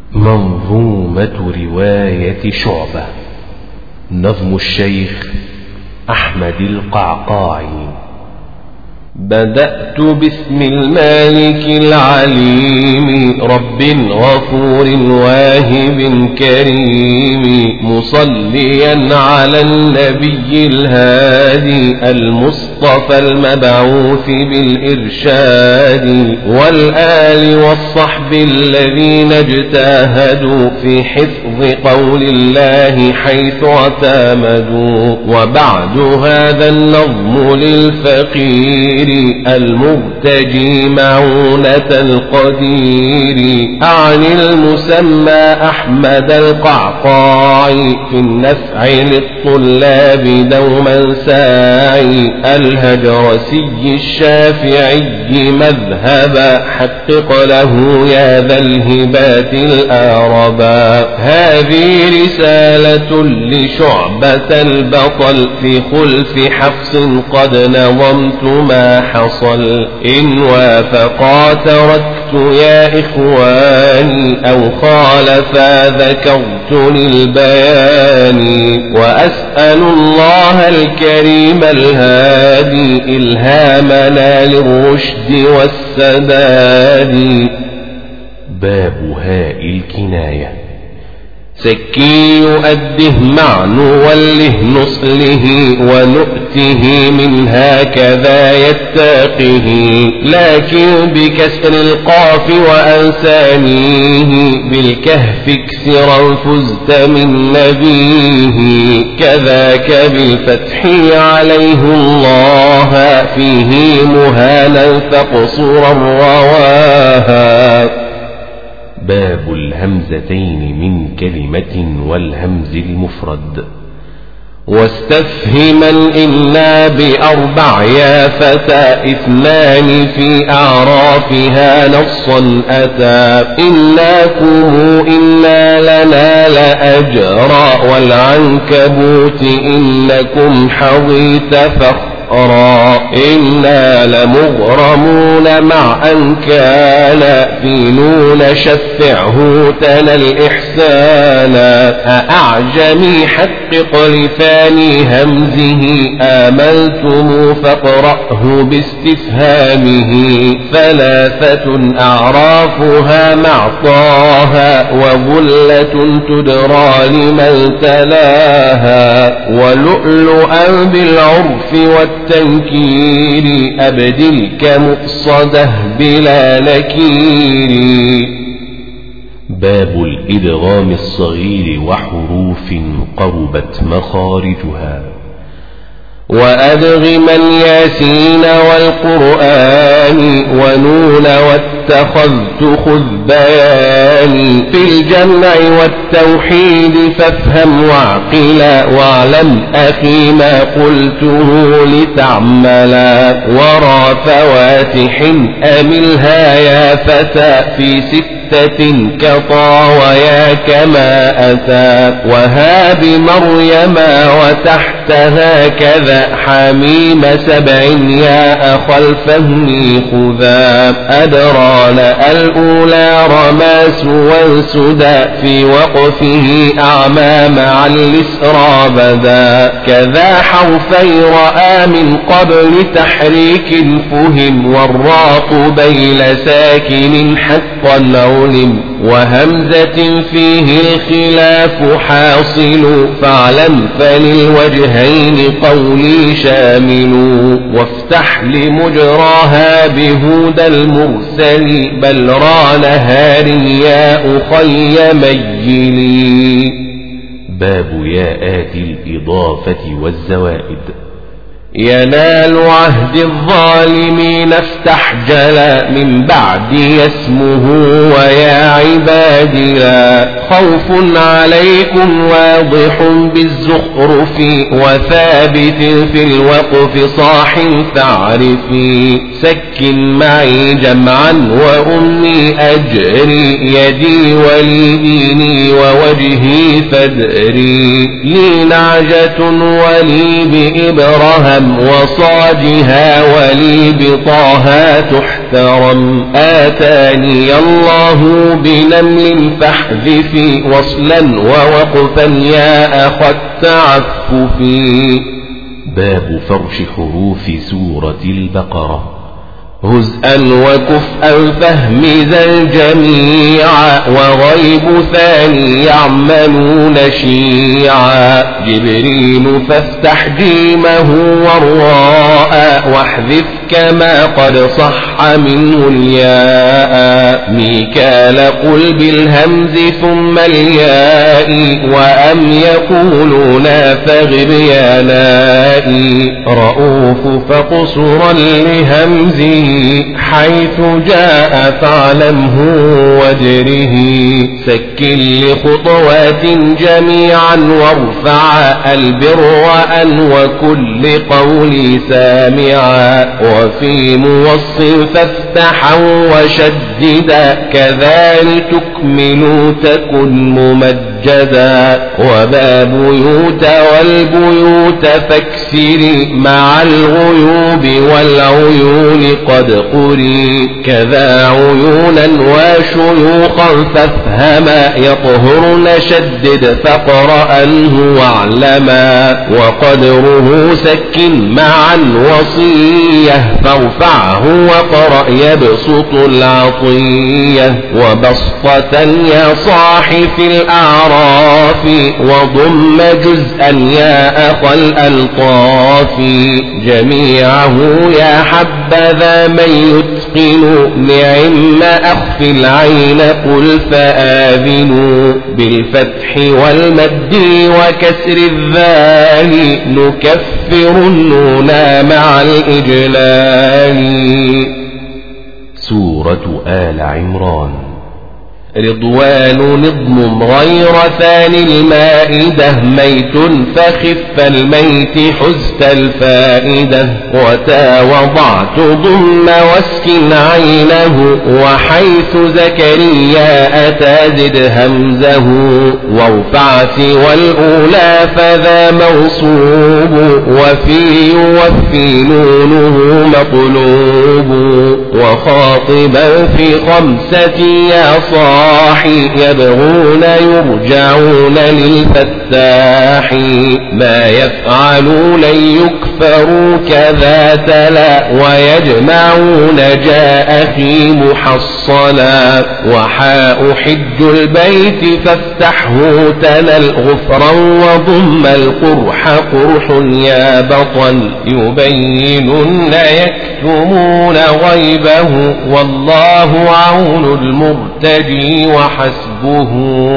منظومة رواية شعبة، نظم الشيخ أحمد القعقاعي. بدأت باسم المالك العليم، رب غفور واهب كريم، مصليا على النبي الهادي المصطفى المبعوث بالإرشاد، والآل والصحب الذين اجتاهدوا في حفظ قول الله حيث اعتمدوا. وبعد هذا النظم للفقير المبتجي معونة القدير، أعني المسمى أحمد القعقاعي، في النفع للطلاب دوما ساعي، الهجرسي الشافعي مذهبا، حقق له يا ذا الهبات الآربا. هذه رسالة لشعبة البطل، في خلف حفص قد نظمت ما حصل، إن وافقا تركت يا إخواني، أو خالفا ذكرت للبيان. وأسأل الله الكريم الهادي إلهامنا للرشد والسداد. باب هاء الكناية. سكي يؤده معن وله نصله، ونؤته من هكذا يتاقه، لكن بكسر القاف وأنسانيه، بالكهف اكسرا فزت من نبيه. كذاك بالفتح عليه الله، فيه مهانا فاقصرا رواها. باب الهمزتين من كلمة والهمز المفرد. واستفهما إنا بأربع يا فتى، اثنان في أعرافها نصا أتى. إناكم إنا لنا لأجرا، والعنكبوت إنكم حظيت فخرا. إنا لمغرمون مع أن كان، في نون شفعه تلا الإحسان. أعجمي حقق لثاني همزه، آملتم فاقرأه باستفهامه. ثلاثة أعرافها مع طه، وظلة تدرى لمن تلاها. ولؤلؤا بالعرف والتنكير، أبدلك مقصده بلا نكير. باب الإدغام الصغير وحروف قربت مخارجها. وأدغما ياسين والقرآن، ونون واتخذت خذ بياني. في الجمع والتوحيد فافهم واعقلا، واعلم أخي ما قلته لتعملا. ورا فواتح أملها يا فتى، في ستة كطا كما أتى. وها بمريم وتحتها كذا، حميم سبع يا أخا الفهم خذا. أدران الأولى رماس وانسدى، في وقفه أعمى مع الإسرى بدا. كذا حرفي رأى من قبل تحريك فهم، والراء بين ساكن حقا علم. وهمزة فيه الخلاف حاصل، فاعلم فللوجهين قولي شامل. وافتح لمجراها بهدى المرسل، بل رانها يا أخي ميلي. باب ياءات الإضافة والزوائد. ينال عهد الظالمين استحجلا، من بعد اسمه ويا عبادي لا. خوف عليكم واضح بالزخرف، وثابت في الوقف صاح تعرفي. سك معي جمعا وأمي أجري، يدي ولي ديني ووجهي فادري. لي نعجة ولي بإبرهم، وصاجها ولي بطاها تحترم. آتاني الله بنمل متصل فاحذفي وصلا ووقفا يا أخ التعفف. باب فرش حروف سورة البقرة. هزءا وكفءا فهم ذا الجميع وغيب ثاني يعملون شيعا. جبريل فافتح جيمه والراء واحذف كما قد صح منه الياء. ميكال قل بالهمز ثم الياء وأم يقولون فغب يا نائي. رؤوف فقصرا لهمزه حيث جاء فاعلمه واجره. سكن لخطوات جميعا وارفع البر أن وكل قول سامعا. وفي موصل فافتحا وشددا كذلك تكمل تكن ممجدا. وباب بيوت والبيوت فاكسري مع الغيوب والعيون قد قري. كذا عيونا وشيوخا فافهما يطهرن شدد فاقرأنه واعلما. وقدره سكن معا وصية فارفعه وقرأ يبسط العطية. وبسطة يا صاحف الأعراف وضم جزءا يا أخ الألطاف. جميعه يا حبذا من يتقن نعم أخف العين قل فآذنوا. بالفتح والمد وكسر الذال نكفر النون مع الإجلال. سورة آل عمران. رضوان نظم غير ثاني المائدة. ميت فخف الميت حزت الفائدة. وتا وضعت ضم واسكن عينه وحيث زكريا أتى زد همزه. وارفع سوى الأولى فذا موصوب وفي يوفي نونه مطلوب. وخاطبا في خمسة يا صاحي يبغون يرجعون للفتاح. ما يفعلون يكفروا كذا تلا ويجمعون جاء في محصلا. وحاء حج البيت فافتحه تنل غفرا وضم القرح قرح يا بطل. يبينن يكتمون غيبه والله عون المرتدي وحسبه.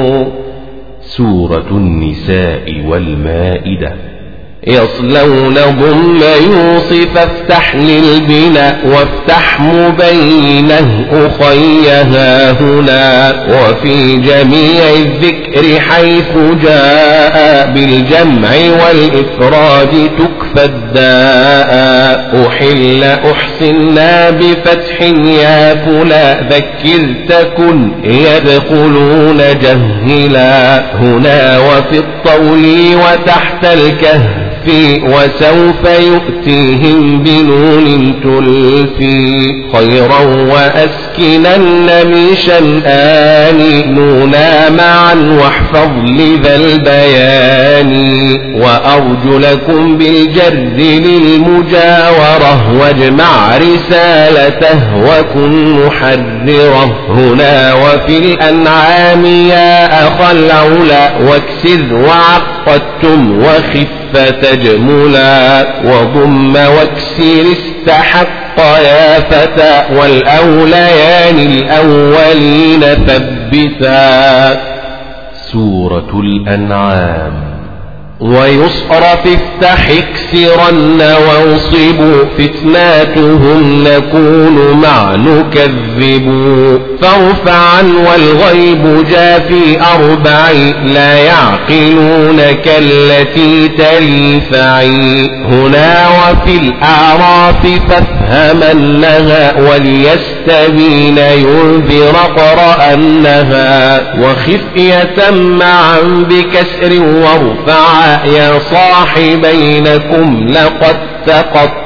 سورة النساء والمائدة. يصلون ضم يوصف افتح للبناء وافتح مبينه أخيها هنا. وفي جميع الذكر حيث جاء بالجمع والإفراد تكفى الداء. أحل أحسنا بفتح يا فلا ذكر تكن يدخلون جهلا. هنا وفي الطول وتحت الكهف وسوف يؤتيهم بنون تلفي. خيرا وأسكنن ميشا آني نونا معا واحفظ لذا البيان. وأرجلكم بالجر للمجاورة واجمع رسالته وكن محررة. هنا وفي الأنعام يا أخ العلا واكسر وعقدتم وخف فتجملا. وضم واكسر استحق يا فتى والأوليان الأولين ثبتا. سورة الأنعام. ويصرف افتح اكسرن وانصبوا فتناتهم نكون مع نكذبوا. فارفعا والغيب جاء في أربع لا يعقلون كالتي تلي فعي. هنا وفي الأعراف فافهمنها وليستبين ينذر قرأنها. وخفية معا بكسر وارفع يا صاحبينكم لقد تقطع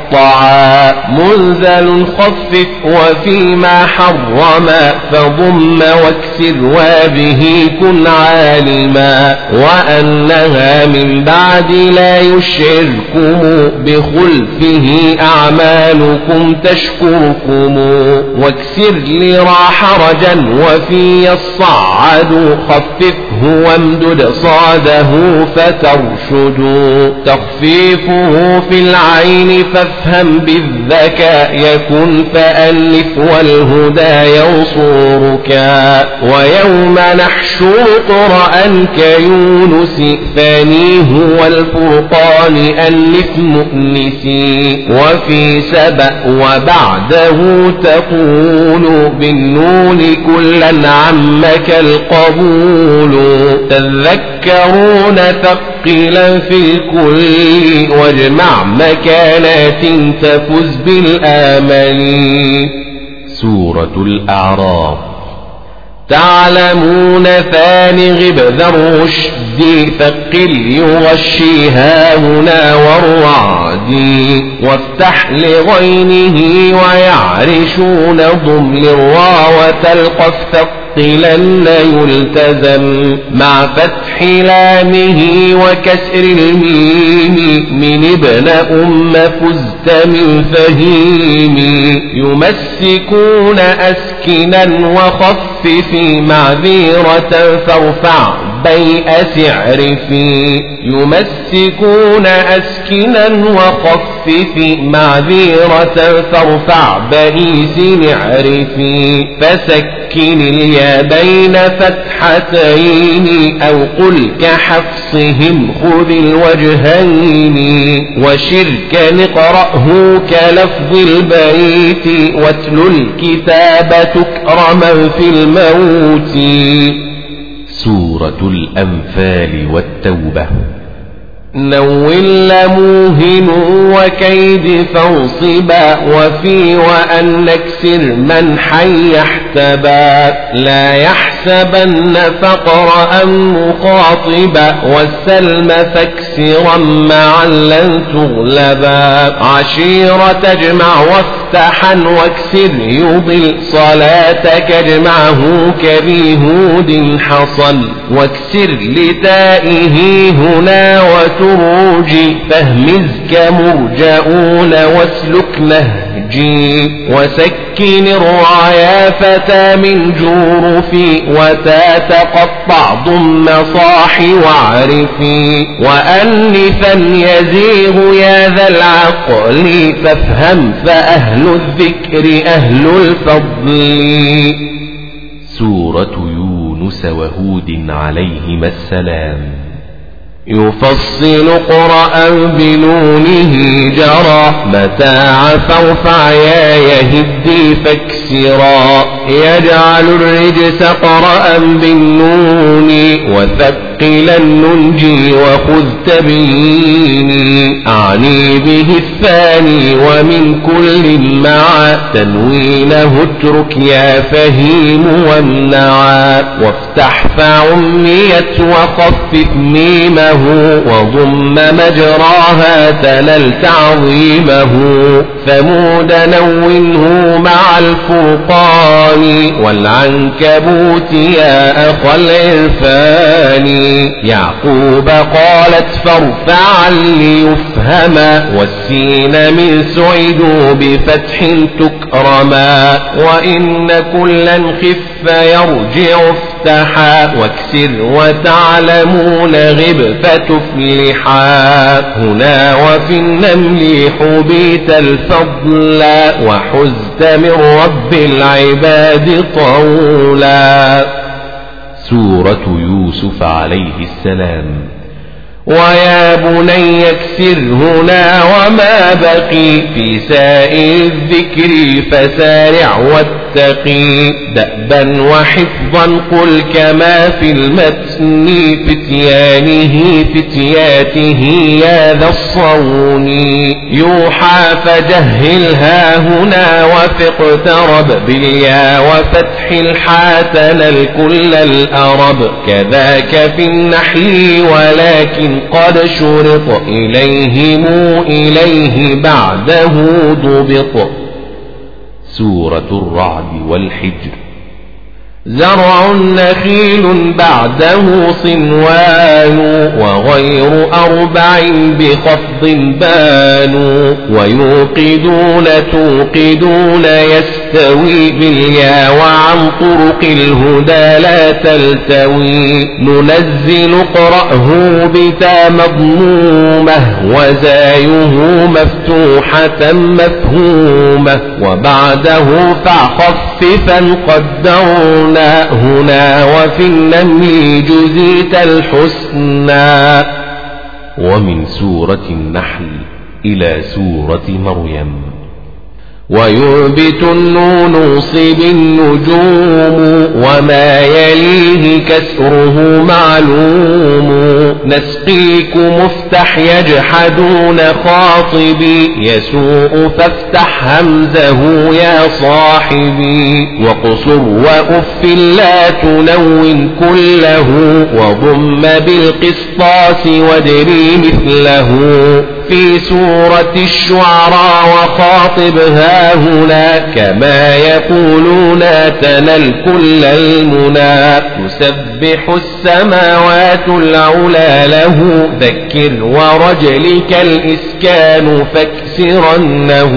قطعا منزل خفف وفيما حرما فضم واكسر وبه كن عالما وأنها من بعد لا يشعركم بخلفه أعمالكم تشكركم واكسر لرا حرجا وفي الصعد خففه وامدد صاده فترشد تخفيفه في العين فافهم بالذكاء يكن فألف والهدى يوصورك ويوم نحشر قرآن كيونس ثانيه والفرقان ألف مؤنسي وفي سبأ وبعده تقول بالنون كلا عمك القبول تذكرون ثقلا في الكل واجمع مكانات تفز بالآمل. سورة الأعراف. تعلمون ثاني غب ذا الرشد ثقل يغشيها هنا والرعد وافتح لغينه ويعرشون ضم للراء وتلقف ثقلن يلتزم مع فتح لامه وكسر الميم من ابن فزت من فهيم يمسكون أسكنا وخفف معذيرة فارفع بيئة عرفي يمسكون أسكنا وخفف معذيرة فارفع بئيس عرفي فسكن اليا بين فتحتين أو قل كحفصهم خذ الوجهين وشرك نقرأه كلفظ البيت واتل الكتاب تكرما في الموت. سورة الأنفال والتوبة. نول لموهن وكيد فانصبا وفي وأن نكسر من حي احتبا لا يحسبن فقر أم مخاطبا والسلم فاكسرا معا لن تغلبا عشيرة تجمع وافتحا واكسر يضل صلاتك اجمعه كبيهود حصل واكسر لتائه هنا وتروجي فاهمز كمرجؤون واسلك نهجي وسكن الرعايا فتى من جورفي وتتقطع ضم صاح وعرفي وأنفا يزيغ يا ذا العقل فافهم فأهل الذكر أهل الفضل. سورة يونس وهود عليهما السلام. يفصل قرآن بنونه جرى متاع فارفع يا يهدي فاكسرا يجعل الرجس قرآن بالنون وثقلا ننجي وخذ تبيني أعني به الثاني ومن كل مع تنوينه اترك يا فهيم وامنعا وافتح فعميت وخفف ميمه وضم مجراها تنل تعظيمه ثمود نونه مع الفرقان والعنكبوت يا أخ العرفان يعقوب قالت فارفعا ليفهما والسين من سعدوا بفتح تكرما وإن كلا خف يرجع افتحا واكسر وتعلمون غب فتفلحا هنا وفي النمل حبيت الفضل وحزت من رب العباد طولا. سورة يوسف عليه السلام. ويا بني اكسر هنا وما بقي في سائر الذكر فسارع واتقي دأبا وحفظا قل كما في المتن فتيانه فتياته يا ذا الصون يوحى فجهلها هنا وفق اقترب باليا وفتح الحاتل الكل الأرب كذاك في النحل ولكن قد شرط إليه بعده ضبط. سورة الرعد والحجر. زرع نخيل بعده صنوان وغير 4 بخفض بانوا ويوقدون توقدون يستوي باليا وعن طرق الهدى لا تلتوي ننزل اقرأه بتا مضمومة وزايه مفتوحة مفهومة وبعده فخففا قدرنا هنا وفي النمل جزيت الحسنى. ومن سورة النحل إلى سورة مريم. ويربت النون صب النجوم وما يليه كسره معلوم نسقيكم افتح يجحدون خاطبي يسوء فافتح همزه يا صاحبي وقصر وأف لا تلون كله وضم بالقسطاس وادري مثله في سورة الشعراء وخاطبها هنا كما يقولون تنل كل المنى تسبح السماوات العلى له ذكر ورجلك الإسكان فاكسرنه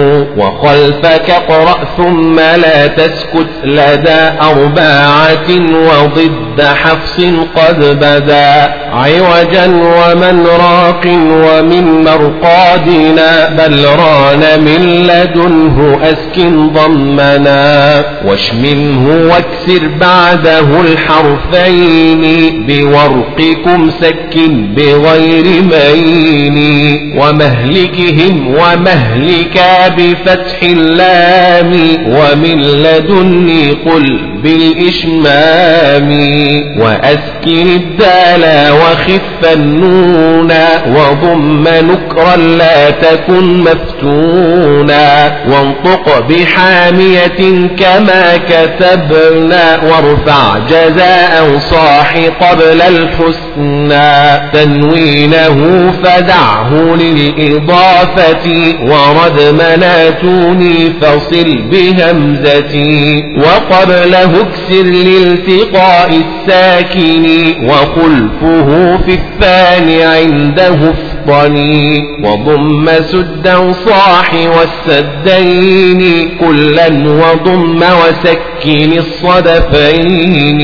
وخلفك اقرأ ثم لا تسكت لدى 4 وضد حفص قد بدا عوجا ومن راق ومن مرقادنا بل ران من لدنه أسكن ضمنا واشمنه واكسر بعده الحرفين بورقكم سكن بغير مين ومهلكهم ومهلك بفتح اللام ومن لدني قل بالإشمام وأسكن الدال وخف النون وضم نكرا لا تكن مفتونا وانطق بحامية كما كتبنا وارفع جزاء صاح قبل الحسنى تنوينه فدعه للإضافة ورد مناتوني فصل بهمزتي وقبله اكسر لالتقاء الساكن وخلفه في الثاني عنده افطني وضم سدا صاح والسدين كلا وضم وسكن الصدفين.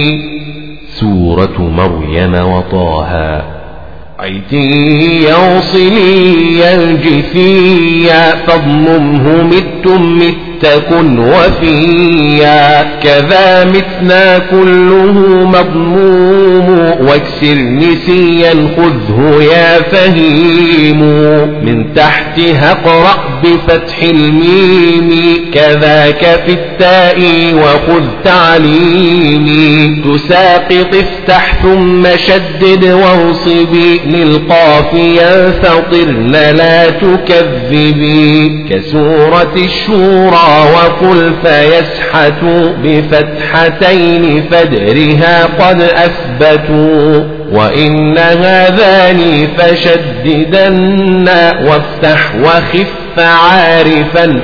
سورة مريم وطه. عيتي يوصلي الجثيا فاضممه متم تكن وفيا كذا مثنى كله مضموم واكسر نسيا خذه يا فهيم من تحتها اقرأ بفتح الميم كذاك في التاء وخذ تعليمي تساقط افتح ثم شدد وانصبي للقاف ينفطرن لا تكذبي كسورة الشورى وقل فيسحت بفتحتين فادرها قد أثبتوا وإن هذان فشددنا وافتح وخف عارفا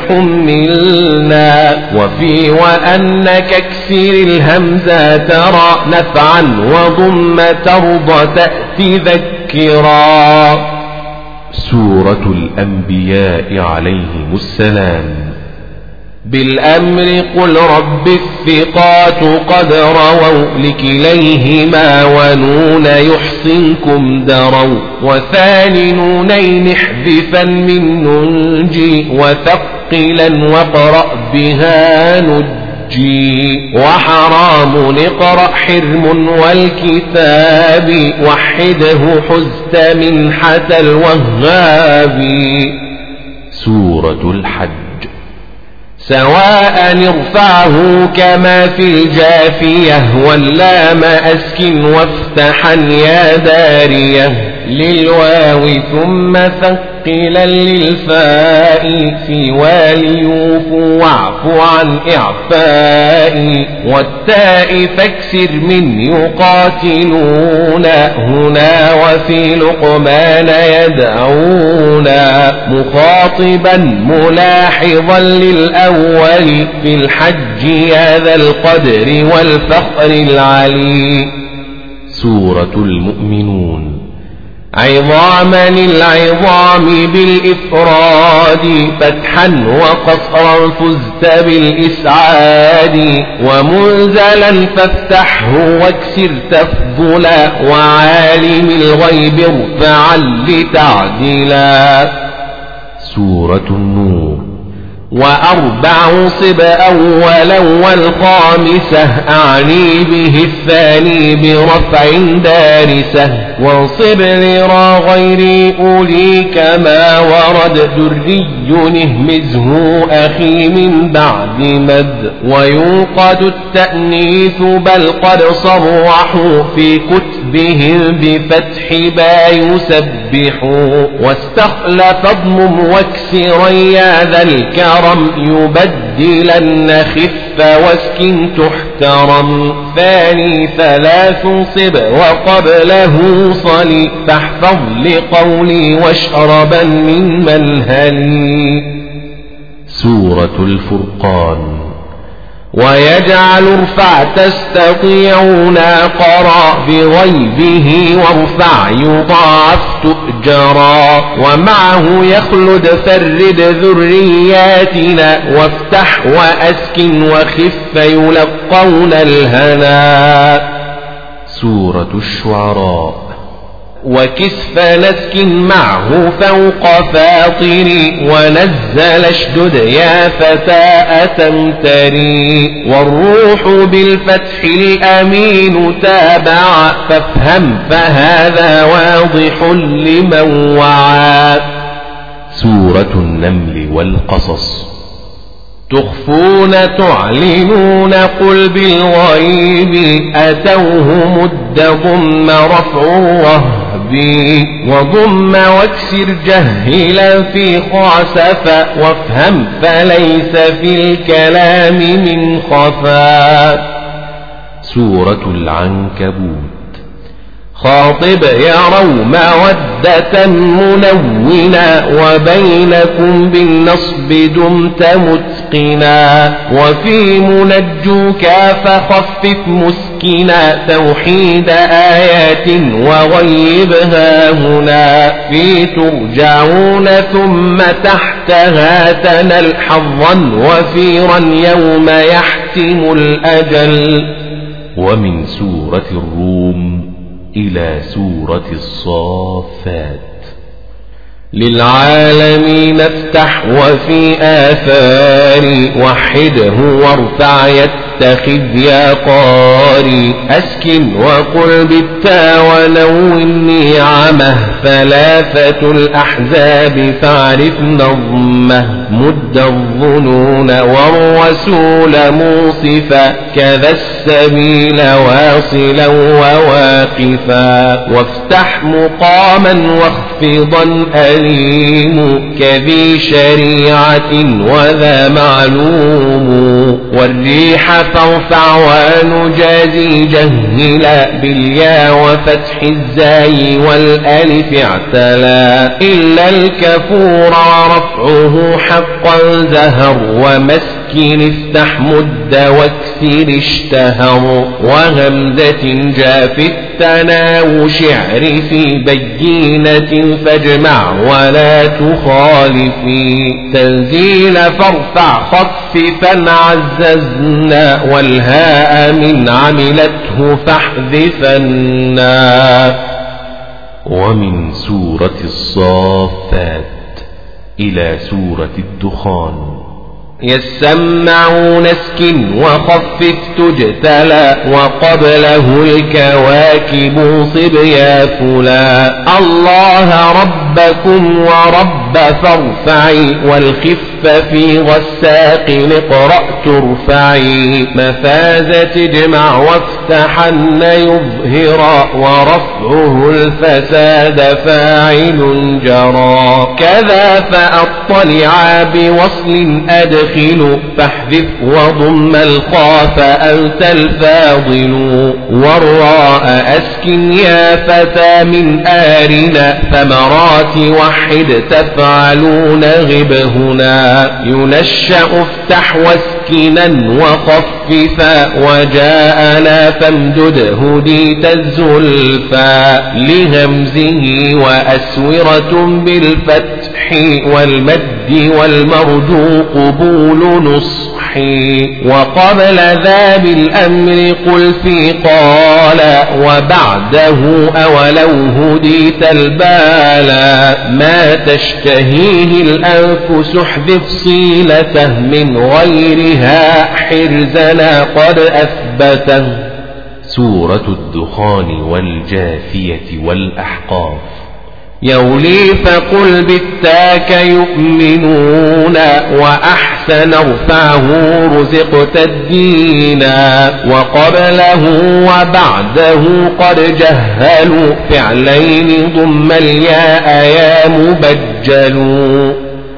حملنا وفي وأنك اكسر الهمزة ترى نفعا وضم ترضى تأتي ذكرا. سورة الأنبياء عليهم السلام. بالأمر قل رب الثقات قد رووا لكليهما ونون يحصنكم دروا وثاني نونين احذفا من ننجي وثقلا واقرأ بها نجي وحرام اقرأ حرم والكتاب وحده حزت منحة الوهاب. سورة الحج. سواء ارفعه كما في الجافية واللام أسكن وافتحا يا دارية للواو ثم ثقلا للفاء سوى ليوف واعف عن إعفاء والتاء فاكسر من يقاتلون هنا وفي لقمان يدعون مخاطبا ملاحظا للأول في الحج يا ذا القدر والفخر العلي. سورة المؤمنون. عظاما العظام بالإفراد فتحا وقصرا فزت بالإسعاد ومنزلا فافتحه واكسر تفضلا وعالم الغيب ارفعا لتعدلا. سورة النور. وأربع صب أولا والخامسة أعني به الثاني برفع دارسة وانصب لرا غير أولي كما ورد دري اهمزه أخي من بعد مد ويوقد التأنيث بل قد صرحوا في كتبهم بفتح با يسبحوا واستخلف اضمم واكسرا يا ذا الكرم يبدلن خف واسكن تحترم ثاني ثلاث صب وقبله صلي فاحفظ لقولي واشربا من منهلي. سورة الفرقان. ويجعل ارفع تستطيعون قرا بغيبه وارفع يضاعف تؤجرا ومعه يخلد فرد ذرياتنا وافتح وأسكن وخف يلقون الهنا. سورة الشعراء. وكسف نسكن معه فوق فاطري ونزل اشدد يا فتاة تمتري والروح بالفتح الأمين تابع فافهم فهذا واضح لمن وعى. سورة النمل والقصص. تخفون تعلنون قل بالغيب أتوه مد ضم رفع وهبي وضم واكسر جهلا في خعسفا وافهم فليس في الكلام من خفا. سورة العنكبوت. خاطب يروا مودة منونا وبينكم بالنصب دمت متقنا وفي منجوك فخفف مسكنا توحيد آيات وغيبها هنا في ترجعون ثم تحتها تنل حظا وفيرا يوم يحتم الأجل. ومن سورة الروم إلى سورة الصافات. للعالمين افتح وفي آثاري وحده وارفع يتخذ يا قاري أسكن وقل بالتا ونو النعمة ثلاثة الأحزاب فاعرف نظمه مد الظنون والرسول موصفا كذا السبيل واصلا وواقفا وافتح مقاما واخفضا أليم كذي شريعة وذا معلوم والريح فارفع ونجازي جهلا باليا وفتح الزاي والألف اعتلا إلا الكفور رفعه حقا زهر ومسكن افتح مد واكسر اشتهر وهمزة جاء في التناوش اعرف بينة فاجمع ولا تخالفي تنزيل فارفع خففا عززنا والهاء من عملته فاحذفنا. ومن سورة الصافات إلى سورة الدخان. يسمعون اسكن وخفف تجتلى وقبله الكواكب صب يا فلا الله ربكم ورب فارفعي والخف في غساق اقرأ ترفعي مفازة تجمع وافتحن يظهرا ورفعه الفساد فاعل جرى كذا فأطلع بوصل أدخل فاحذف وضم الخاف أنت الفاضل والراء أسكن يا فتى من آرنا ثمرات وحد تفعلون غب هنا ينشأ افتح واسكنا وخففا وجاءنا فامدد هديت الزلفا لهمزه وأسورة بالفتح والمد والمرجو قبول نصحي وقبل ذا بالأمر قل في قال وبعده أولو هديت البالا ما تشتهيه الأنفس احذف صيلته من غيرها حرزنا قد أثبته. سورة الدخان والجاثية والأحقاف. يولي فقل بالتاك يؤمنون وأحسن ارفعه رزقت الدينا وقبله وبعده قد جهلوا فعلين ضم الياء يا مبجلوا.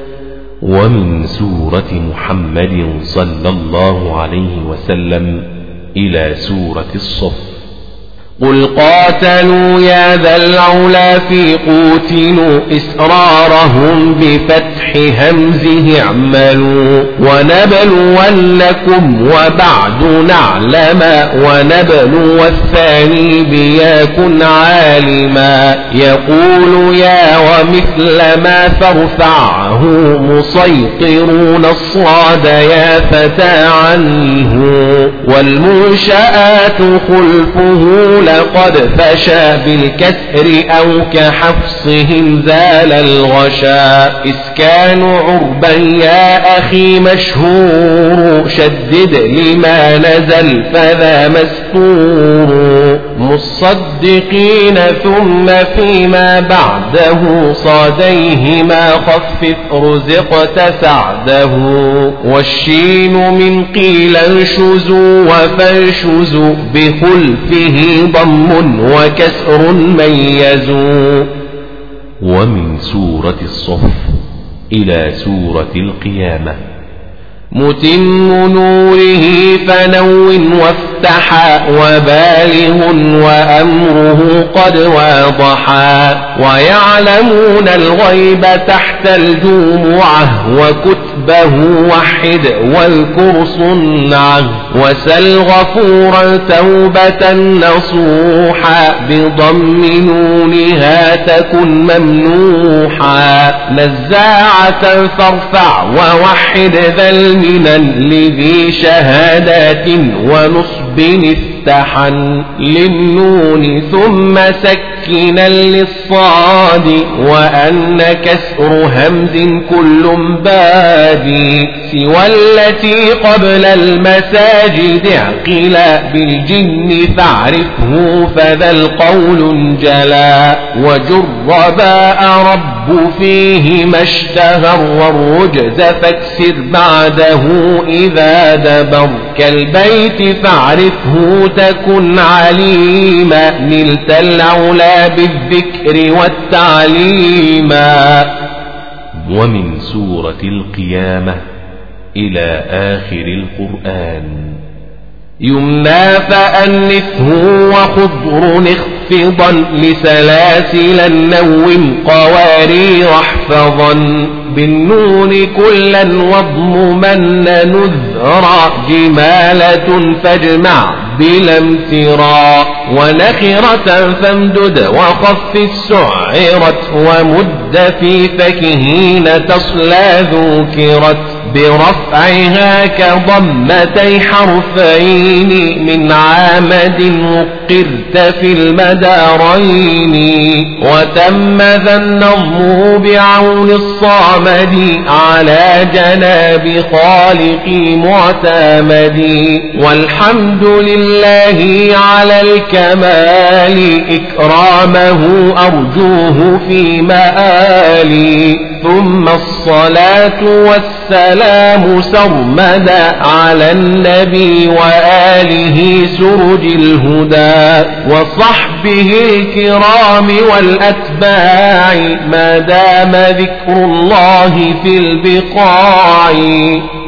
ومن سورة محمد صلى الله عليه وسلم إلى سورة الصف. قل قاتلوا يا ذا العلا في قوتلوا إسرارهم بفتح همزه اعملوا ونبلونكم وبعد نعلم ونبلو الثاني بيكن عالما يقول يا ومثل ما فارفعه مسيطرون الصاد يا فتى عنه والمنشآت خلفه لقد فشى بالكسر أو كحفصهم زال الغشا إسكان عربا يا أخي مشهور شدد لما نزل فذا مستور مصدقين ثم فيما بعده صاديهما خفف رزقت سعده والشين من قيل انشزوا وفانشزوا بخلفه ضم وكسر ميزوا. ومن سورة الصف إلى سورة القيامة. متم نوره فنو وافتحا وبالغ وأمره قد واضحا ويعلمون الغيب تحت الجمعة وكتبه وحد واذكر صنعه وسل غفورا توبة نصوحا بضم نونها تكن ممنوحا نزاعة فارفع ووحد ذا المنن لذي شهادات ونصب افتحا للنون ثم سكنا للصاد وأن كسر همز كل بادي سوى التي قبل المساجد عقلا بالجن فاعرفه فذا القول جلا وجرباء رب فيه ما اشتهر والرجز فاكسر بعده إذا دبر كالبيت فاعرفه تكن عليما نلت العلا بالذكر والتعليما. ومن سورة القيامة إلى آخر القرآن. يمنى فأنثه وخضر اخفضا لسلاسل النوم قوارير احفظا بالنون كلا واضممن نذرا جمالة فاجمع بلا امترا ونخرة فامدد وخفف سعرت ومد في فكهين تصلى ذكرت برفعها كضمتي حرفين من عامد وقرت في المدارين وتم ذا النظم بعون الصامد على جناب خالق معتمد والحمد لله الله على الكمال إكرامه أرجوه في مآلي ثم الصلاة والسلام سرمدا على النبي وآله سرج الهدى وصحبه الكرام والأتباع ما دام ذكر الله في البقاع